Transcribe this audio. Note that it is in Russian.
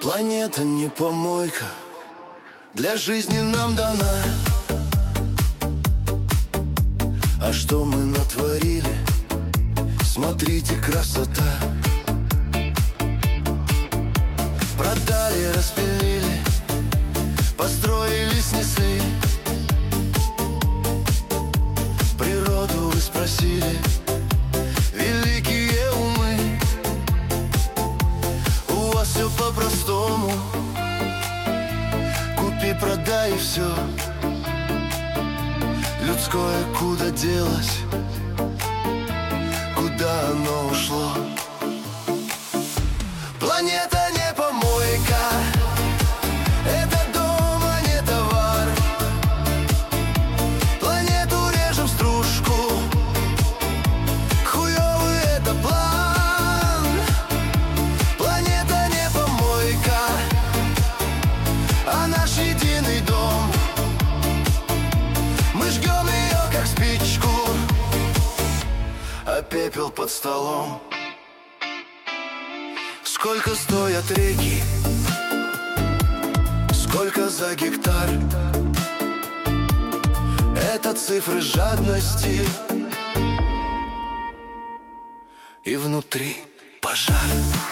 Планета не помойка, для жизни нам дана. А что мы натворили? Смотрите, красота. Продали, распилили, построили, снесли. Природу вы спросили, великие умы. У вас все по-простому, купи, продай и все. Людское куда делось, куда оно ушло? Планета не помойка, это дом, а не товар. Планету режем в стружку, хуёвый это план. Планета не помойка, а наш единый дом. Мы жгем ее, как спичку, а пепел под столом. Сколько стоят реки, сколько за гектар? Это цифры жадности, и внутри пожар.